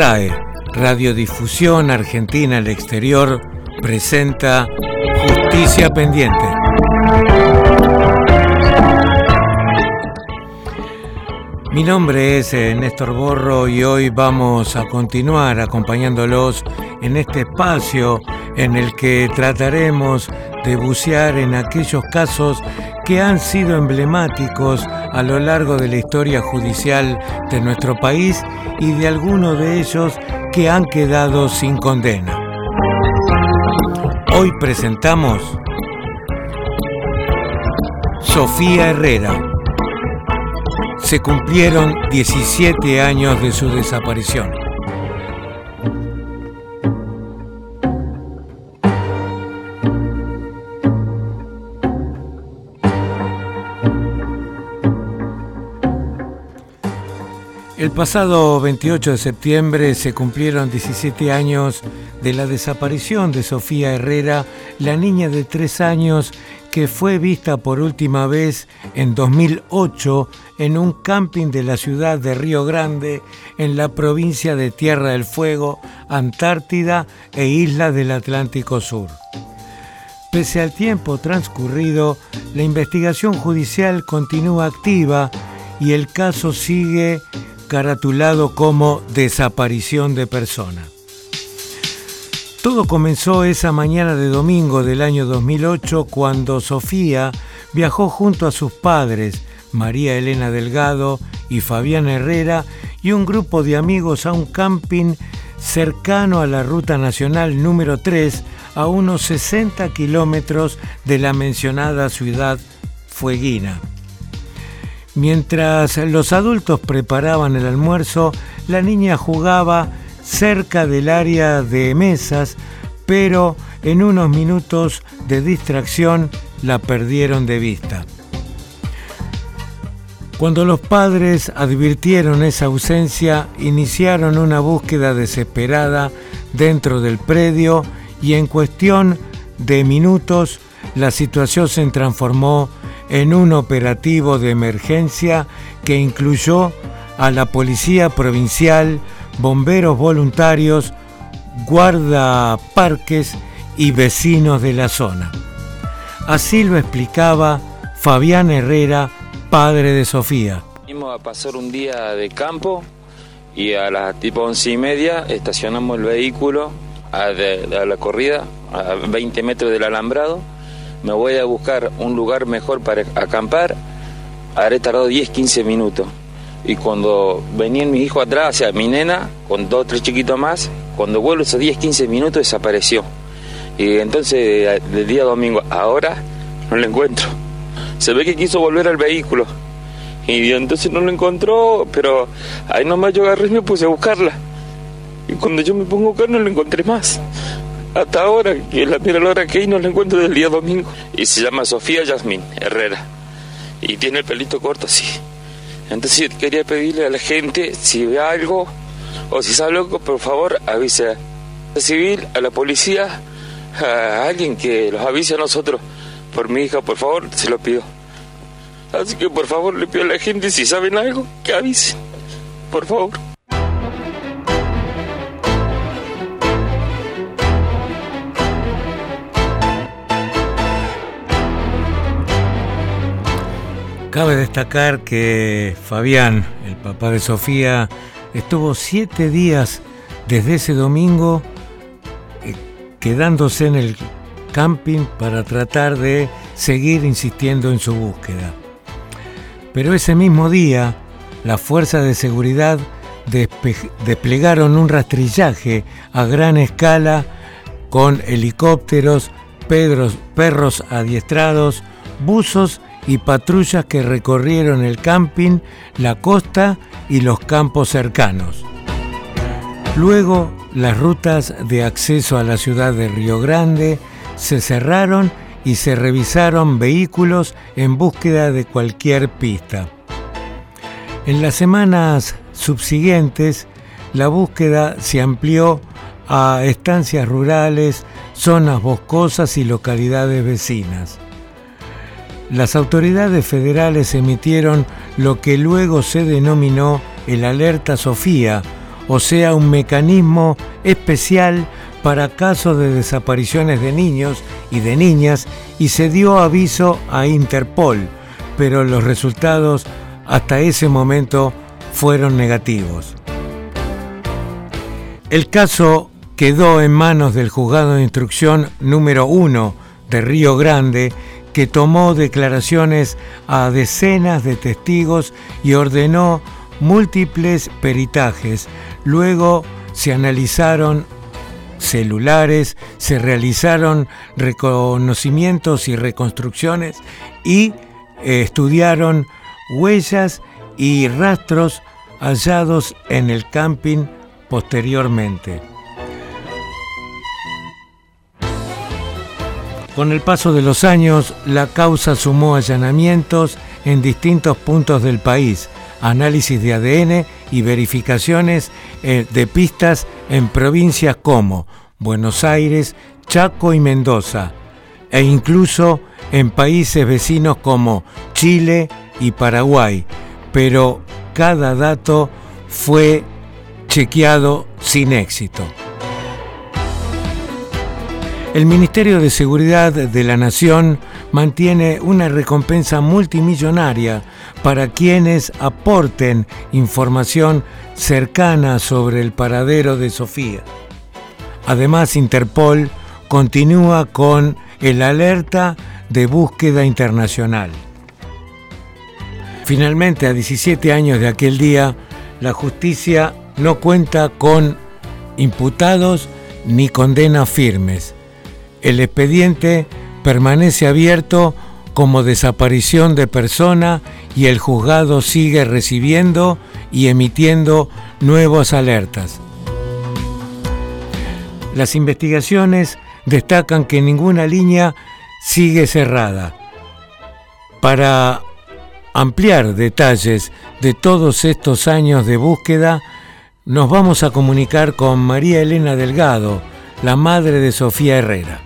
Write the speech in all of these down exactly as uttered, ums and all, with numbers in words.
RAE, Radiodifusión Argentina al Exterior, presenta Justicia Pendiente. Mi nombre es eh, Néstor Borro y hoy vamos a continuar acompañándolos en este espacio en el que trataremos de bucear en aquellos casos que han sido emblemáticos a lo largo de la historia judicial de nuestro país y de algunos de ellos que han quedado sin condena. Hoy presentamos Sofía Herrera. Se cumplieron diecisiete años de su desaparición. El pasado veintiocho de septiembre se cumplieron diecisiete años de la desaparición de Sofía Herrera, la niña de tres años que fue vista por última vez en dos mil ocho en un camping de la ciudad de Río Grande, en la provincia de Tierra del Fuego, Antártida e Islas del Atlántico Sur. Pese al tiempo transcurrido, la investigación judicial continúa activa y el caso sigue caratulado como desaparición de persona. Todo comenzó esa mañana de domingo del año dos mil ocho cuando Sofía viajó junto a sus padres, María Elena Delgado y Fabián Herrera, y un grupo de amigos a un camping cercano a la Ruta Nacional número tres, a unos sesenta kilómetros de la mencionada ciudad fueguina. Mientras los adultos preparaban el almuerzo, la niña jugaba cerca del área de mesas, pero en unos minutos de distracción la perdieron de vista. Cuando los padres advirtieron esa ausencia, iniciaron una búsqueda desesperada dentro del predio y en cuestión de minutos la situación se transformó en un operativo de emergencia que incluyó a la Policía Provincial, bomberos voluntarios, guardaparques y vecinos de la zona. Así lo explicaba Fabián Herrera, padre de Sofía. Venimos a pasar un día de campo y a las tipo once y media estacionamos el vehículo a, de, a la corrida a veinte metros del alambrado. Me voy a buscar un lugar mejor para acampar. Habré tardado diez a quince minutos. Y cuando venían mis hijos atrás, o sea, mi nena, con dos o tres chiquitos más, cuando vuelvo esos diez a quince minutos desapareció. Y entonces, del día domingo, ahora no lo encuentro. Se ve que quiso volver al vehículo. Y entonces no lo encontró, pero ahí nomás yo agarré y me puse a buscarla. Y cuando yo me pongo acá no lo encontré más. Hasta ahora, que es la primera hora que hay, no la encuentro del día domingo. Y se llama Sofía Yasmín Herrera. Y tiene el pelito corto así. Entonces quería pedirle a la gente, si ve algo o si sabe algo, por favor avise a la civil, a la policía, a alguien que los avise a nosotros. Por mi hija, por favor, se lo pido. Así que por favor le pido a la gente, si saben algo, que avisen. Por favor. Cabe destacar que Fabián, el papá de Sofía, estuvo siete días desde ese domingo eh, quedándose en el camping para tratar de seguir insistiendo en su búsqueda. Pero ese mismo día, las fuerzas de seguridad despe- desplegaron un rastrillaje a gran escala con helicópteros, pedros, perros adiestrados, buzos y patrullas que recorrieron el camping, la costa y los campos cercanos. Luego, las rutas de acceso a la ciudad de Río Grande se cerraron y se revisaron vehículos en búsqueda de cualquier pista. En las semanas subsiguientes, la búsqueda se amplió a estancias rurales, zonas boscosas y localidades vecinas. Las autoridades federales emitieron lo que luego se denominó el Alerta Sofía, o sea, un mecanismo especial para casos de desapariciones de niños y de niñas, y se dio aviso a Interpol, pero los resultados hasta ese momento fueron negativos. El caso quedó en manos del Juzgado de Instrucción número uno de Río Grande, que tomó declaraciones a decenas de testigos y ordenó múltiples peritajes. Luego se analizaron celulares, se realizaron reconocimientos y reconstrucciones y eh, estudiaron huellas y rastros hallados en el camping posteriormente. Con el paso de los años, la causa sumó allanamientos en distintos puntos del país, análisis de A D N y verificaciones eh, de pistas en provincias como Buenos Aires, Chaco y Mendoza, e incluso en países vecinos como Chile y Paraguay, pero cada dato fue chequeado sin éxito. El Ministerio de Seguridad de la Nación mantiene una recompensa multimillonaria para quienes aporten información cercana sobre el paradero de Sofía. Además, Interpol continúa con el alerta de búsqueda internacional. Finalmente, a diecisiete años de aquel día, la justicia no cuenta con imputados ni condenas firmes. El expediente permanece abierto como desaparición de persona y el juzgado sigue recibiendo y emitiendo nuevas alertas. Las investigaciones destacan que ninguna línea sigue cerrada. Para ampliar detalles de todos estos años de búsqueda, nos vamos a comunicar con María Elena Delgado, la madre de Sofía Herrera.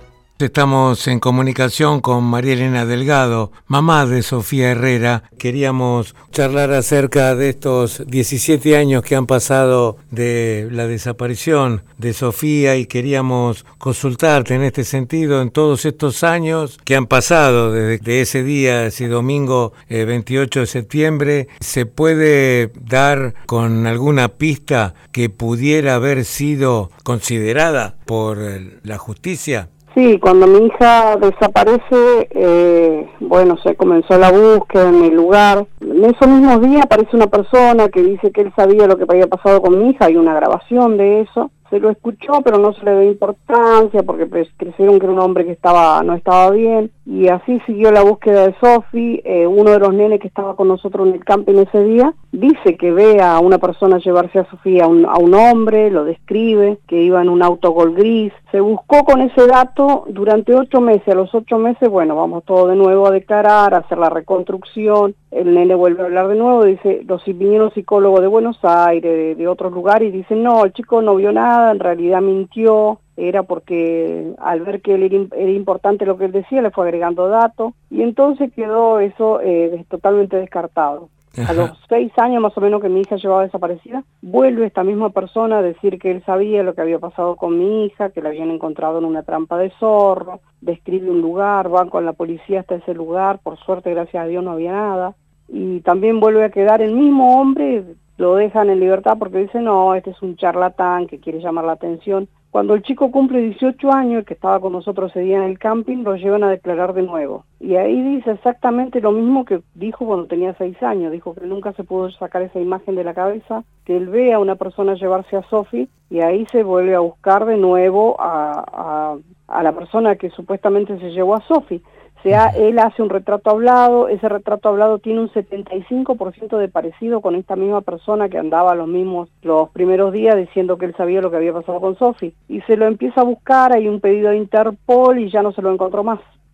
Estamos en comunicación con María Elena Delgado, mamá de Sofía Herrera. Queríamos charlar acerca de estos diecisiete años que han pasado de la desaparición de Sofía y queríamos consultarte en este sentido, en todos estos años que han pasado desde de ese día, ese domingo eh, veintiocho de septiembre. ¿Se puede dar con alguna pista que pudiera haber sido considerada por la justicia? Sí, cuando mi hija desaparece, eh, bueno, se comenzó la búsqueda en el lugar. En esos mismos días aparece una persona que dice que él sabía lo que había pasado con mi hija, hay una grabación de eso. Se lo escuchó, pero no se le dio importancia porque pues, creyeron que era un hombre que estaba no estaba bien. Y así siguió la búsqueda de Sofi. Eh, uno de los nenes que estaba con nosotros en el camping ese día dice que ve a una persona llevarse a Sofía, a un, a un hombre, lo describe, que iba en un auto gol gris. Se buscó con ese dato durante ocho meses. A los ocho meses, bueno, vamos todo de nuevo a declarar, a hacer la reconstrucción. El nene vuelve a hablar de nuevo, dice, los vinieron psicólogos de Buenos Aires, de, de otros lugares, y dicen, no, el chico no vio nada, en realidad mintió, era porque al ver que él era, era importante lo que él decía, le fue agregando datos, y entonces quedó eso eh, totalmente descartado. Ajá. A los seis años más o menos que mi hija llevaba desaparecida, vuelve esta misma persona a decir que él sabía lo que había pasado con mi hija, que la habían encontrado en una trampa de zorro, describe un lugar, van con la policía hasta ese lugar, por suerte, gracias a Dios, no había nada, y también vuelve a quedar el mismo hombre, lo dejan en libertad porque dicen, no, este es un charlatán que quiere llamar la atención. Cuando el chico cumple dieciocho años, que estaba con nosotros ese día en el camping, lo llevan a declarar de nuevo. Y ahí dice exactamente lo mismo que dijo cuando tenía seis años. Dijo que nunca se pudo sacar esa imagen de la cabeza, que él ve a una persona llevarse a Sofi, y ahí se vuelve a buscar de nuevo a, a, a la persona que supuestamente se llevó a Sofi. O sea, él hace un retrato hablado, ese retrato hablado tiene un setenta y cinco por ciento de parecido con esta misma persona que andaba los mismos los primeros días diciendo que él sabía lo que había pasado con Sofi. Y se lo empieza a buscar, hay un pedido de Interpol y ya no se lo encontró más.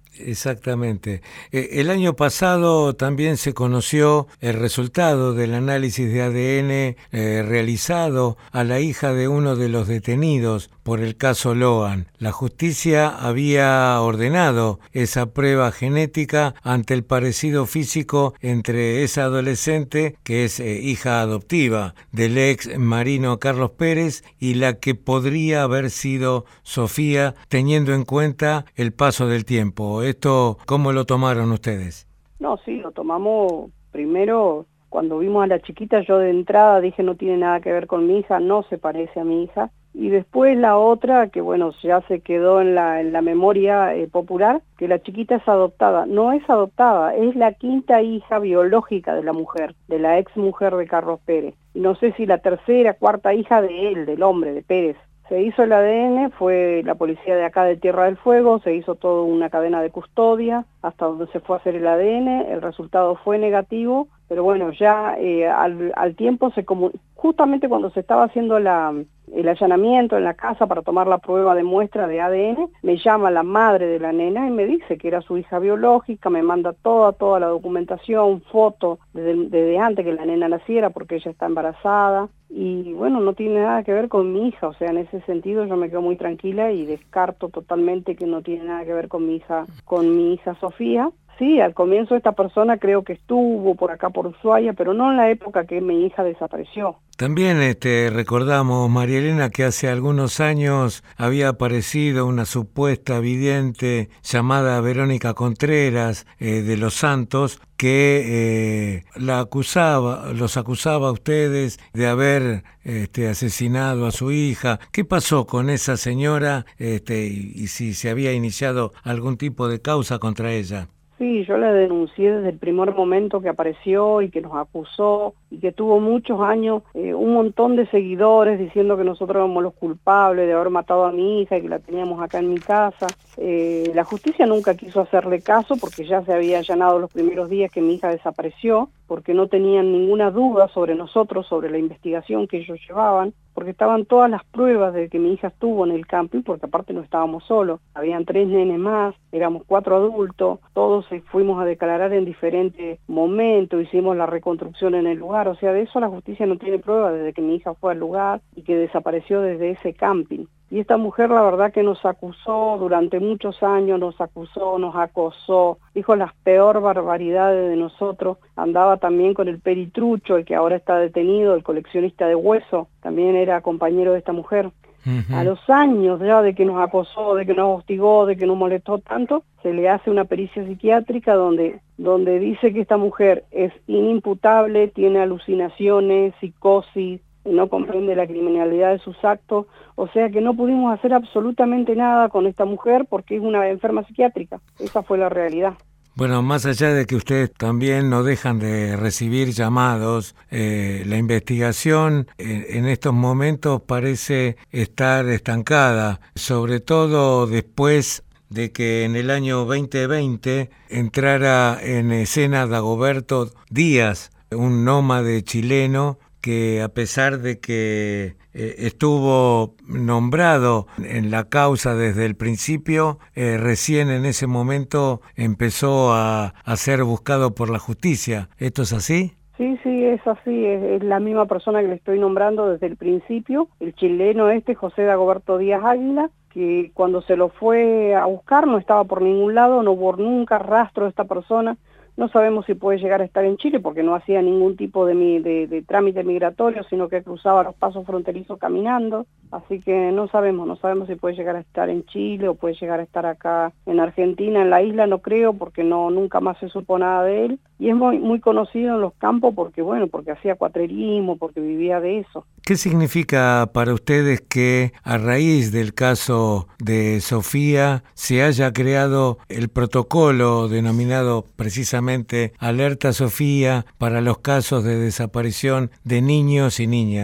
Exactamente. Eh, el año pasado también se conoció el resultado del análisis de A D N eh, realizado a la hija de uno de los detenidos por el caso Loan. La justicia había ordenado esa prueba genética ante el parecido físico entre esa adolescente, que es eh, hija adoptiva del ex marino Carlos Pérez, y la que podría haber sido Sofía, teniendo en cuenta el paso del tiempo. ¿Esto cómo lo tomaron ustedes? No, sí, lo tomamos primero, cuando vimos a la chiquita, yo de entrada dije no tiene nada que ver con mi hija, no se parece a mi hija. Y después la otra, que bueno, ya se quedó en la, en la memoria eh, popular, que la chiquita es adoptada. No es adoptada, es la quinta hija biológica de la mujer, de la ex mujer de Carlos Pérez. Y no sé si la tercera, cuarta hija de él, del hombre, de Pérez. Se hizo el A D N, fue la policía de acá de Tierra del Fuego, se hizo toda una cadena de custodia hasta donde se fue a hacer el A D N, el resultado fue negativo, pero bueno, ya eh, al, al tiempo, se comun... justamente cuando se estaba haciendo la, el allanamiento en la casa para tomar la prueba de muestra de A D N, me llama la madre de la nena y me dice que era su hija biológica, me manda toda, toda la documentación, fotos desde, desde antes que la nena naciera porque ella está embarazada. Y bueno, no tiene nada que ver con mi hija, o sea, en ese sentido yo me quedo muy tranquila y descarto totalmente que no tiene nada que ver con mi hija, con mi hija Sofía. Sí, al comienzo esta persona creo que estuvo por acá por Ushuaia, pero no en la época que mi hija desapareció. También este, recordamos, María Elena, que hace algunos años había aparecido una supuesta vidente llamada Verónica Contreras eh, de Los Santos, que eh, la acusaba, los acusaba a ustedes de haber este, asesinado a su hija. ¿Qué pasó con esa señora este, y, y si se había iniciado algún tipo de causa contra ella? Sí, yo la denuncié desde el primer momento que apareció y que nos acusó y que tuvo muchos años, eh, un montón de seguidores diciendo que nosotros éramos los culpables de haber matado a mi hija y que la teníamos acá en mi casa. Eh, la justicia nunca quiso hacerle caso porque ya se había allanado los primeros días que mi hija desapareció, porque no tenían ninguna duda sobre nosotros, sobre la investigación que ellos llevaban, porque estaban todas las pruebas de que mi hija estuvo en el camping, porque aparte no estábamos solos, habían tres nenes más, éramos cuatro adultos, todos fuimos a declarar en diferentes momentos, hicimos la reconstrucción en el lugar, o sea, de eso la justicia no tiene pruebas desde que mi hija fue al lugar y que desapareció desde ese camping. Y esta mujer la verdad que nos acusó durante muchos años, nos acusó, nos acosó, dijo las peor barbaridades de nosotros, andaba también con el Peritrucho, el que ahora está detenido, el coleccionista de hueso, también era compañero de esta mujer. Uh-huh. A los años ya de que nos acosó, de que nos hostigó, de que nos molestó tanto, se le hace una pericia psiquiátrica donde, donde dice que esta mujer es inimputable, tiene alucinaciones, psicosis, no comprende la criminalidad de sus actos, o sea que no pudimos hacer absolutamente nada con esta mujer porque es una enferma psiquiátrica, esa fue la realidad. Bueno, más allá de que ustedes también no dejan de recibir llamados, eh, la investigación en, en estos momentos parece estar estancada, sobre todo después de que en el año veinte veinte entrara en escena Dagoberto Díaz, un nómade chileno, que a pesar de que eh, estuvo nombrado en la causa desde el principio, eh, recién en ese momento empezó a, a ser buscado por la justicia. ¿Esto es así? Sí, sí, es así, es, es la misma persona que le estoy nombrando desde el principio, el chileno este, José Dagoberto Díaz Águila, que cuando se lo fue a buscar no estaba por ningún lado, no hubo nunca rastro de esta persona. No sabemos si puede llegar a estar en Chile porque no hacía ningún tipo de, mi, de, de trámite migratorio, sino que cruzaba los pasos fronterizos caminando. Así que no sabemos, no sabemos si puede llegar a estar en Chile o puede llegar a estar acá en Argentina, en la isla no creo, porque no nunca más se supo nada de él. Y es muy, muy conocido en los campos porque, bueno, porque hacía cuatrerismo, porque vivía de eso. ¿Qué significa para ustedes que a raíz del caso de Sofía se haya creado el protocolo denominado precisamente Alerta Sofía para los casos de desaparición de niños y niñas?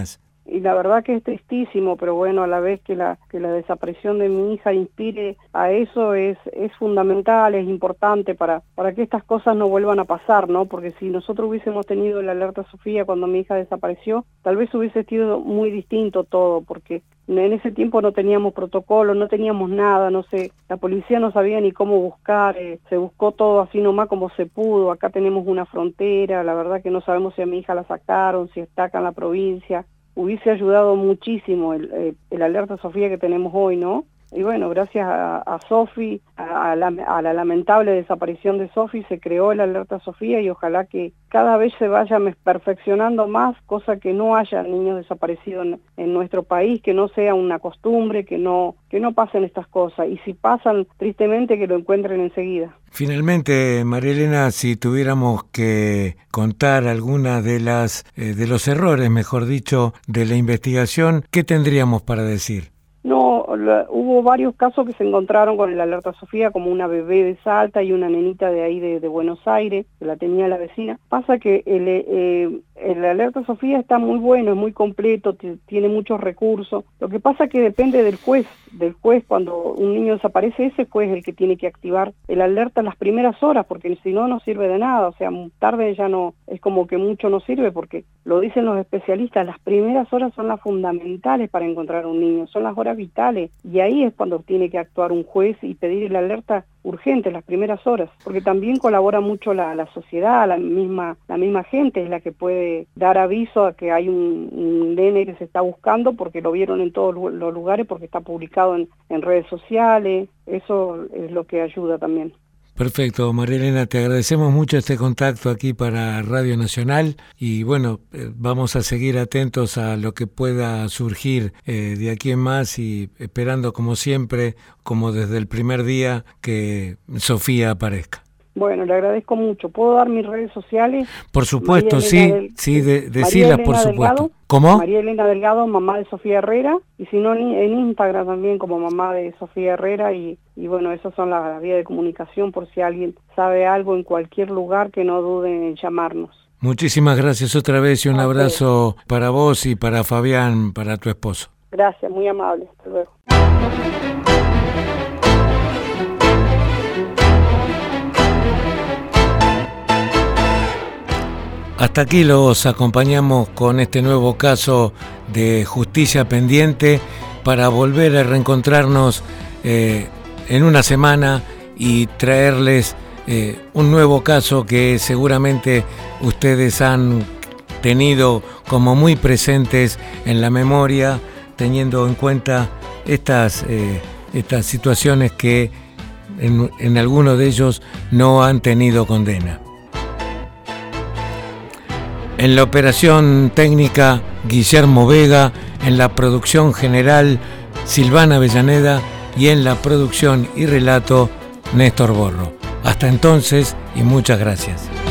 y la verdad que es tristísimo, pero bueno, a la vez que la que la desaparición de mi hija inspire a eso es es fundamental, es importante para para que estas cosas no vuelvan a pasar, ¿no? Porque si nosotros hubiésemos tenido la alerta Sofía cuando mi hija desapareció, tal vez hubiese sido muy distinto todo, porque en ese tiempo no teníamos protocolo, no teníamos nada, no sé, la policía no sabía ni cómo buscar, eh, se buscó todo así nomás como se pudo. Acá tenemos una frontera, la verdad que no sabemos si a mi hija la sacaron, si está acá en la provincia. Hubiese ayudado muchísimo el, el, el alerta Sofía que tenemos hoy, ¿no? Y bueno, gracias a, a Sofi, a, a, la, a la lamentable desaparición de Sofi, se creó el alerta Sofía y ojalá que cada vez se vaya perfeccionando más, cosa que no haya niños desaparecidos en, en nuestro país, que no sea una costumbre, que no, que no pasen estas cosas. Y si pasan, tristemente, que lo encuentren enseguida. Finalmente, María Elena, si tuviéramos que contar alguna de las eh, de los errores, mejor dicho, de la investigación, ¿qué tendríamos para decir? No, la, hubo varios casos que se encontraron con el alerta Sofía, como una bebé de Salta y una nenita de ahí de, de Buenos Aires, que la tenía la vecina. Pasa que el, eh, el alerta Sofía está muy bueno, es muy completo, tiene muchos recursos. Lo que pasa que depende del juez, del juez cuando un niño desaparece, ese juez es el que tiene que activar el alerta en las primeras horas, porque si no, no sirve de nada. O sea, tarde ya no, es como que mucho no sirve, porque lo dicen los especialistas, las primeras horas son las fundamentales para encontrar a un niño, son las horas vitales, y ahí es cuando tiene que actuar un juez y pedir el alerta urgente en las primeras horas, porque también colabora mucho la, la sociedad, la misma la misma gente es la que puede dar aviso a que hay un, un nene que se está buscando porque lo vieron en todos los lugares, porque está publicado en, en redes sociales. Eso es lo que ayuda también. Perfecto, María Elena, te agradecemos mucho este contacto aquí para Radio Nacional y bueno, eh, vamos a seguir atentos a lo que pueda surgir eh, de aquí en más y esperando como siempre, como desde el primer día, que Sofía aparezca. Bueno, le agradezco mucho. ¿Puedo dar mis redes sociales? Por supuesto, sí, del, sí, de, decirlas por supuesto. Delgado, ¿Cómo? María Elena Delgado, mamá de Sofía Herrera, y si no, en Instagram también como mamá de Sofía Herrera, y, y bueno, esas son las vías de comunicación por si alguien sabe algo en cualquier lugar, que no duden en llamarnos. Muchísimas gracias otra vez y un okay. abrazo para vos y para Fabián, para tu esposo. Gracias, muy amable. Hasta luego. Hasta aquí los acompañamos con este nuevo caso de Justicia Pendiente para volver a reencontrarnos eh, en una semana y traerles eh, un nuevo caso que seguramente ustedes han tenido como muy presentes en la memoria, teniendo en cuenta estas, eh, estas situaciones que en, en algunos de ellos no han tenido condena. En la operación técnica, Guillermo Vega, en la producción general, Silvana Avellaneda y en la producción y relato, Néstor Borro. Hasta entonces y muchas gracias.